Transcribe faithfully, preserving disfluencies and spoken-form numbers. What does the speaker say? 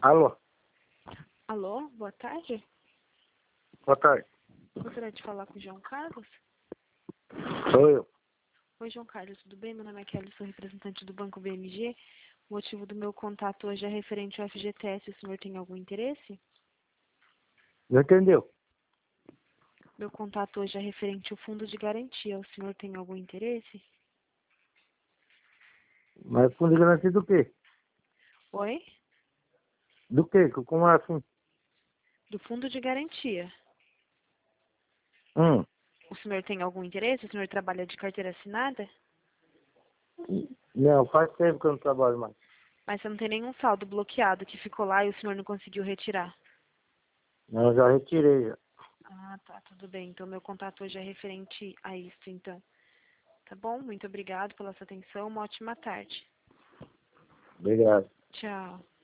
Alô? Alô, boa tarde. Boa tarde. Gostaria de falar com o João Carlos. Sou eu. Oi, João Carlos, tudo bem? Meu nome é Kelly, sou representante do Banco B M G. O motivo do meu contato hoje é referente ao F G T S. O senhor tem algum interesse? Não entendeu? Meu contato hoje é referente ao fundo de garantia. O senhor tem algum interesse? Mas fundo de garantia do quê? Oi? Do quê? Como assim? Do fundo de garantia. Hum. O senhor tem algum interesse? O senhor trabalha de carteira assinada? Não, faz tempo que eu não trabalho mais. Mas você não tem nenhum saldo bloqueado que ficou lá e o senhor não conseguiu retirar? Não, eu já retirei já. Ah, tá, tudo bem. Então, meu contato hoje é referente a isso, então. Tá bom? Muito obrigado pela sua atenção. Uma ótima tarde. Obrigado. Tchau.